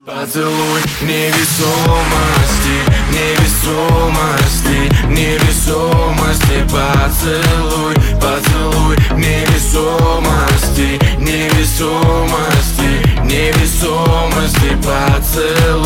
Поцелуй невесомости, невесомости, невесомости. Поцелуй, поцелуй невесомости, невесомости, невесомости. Поцелуй.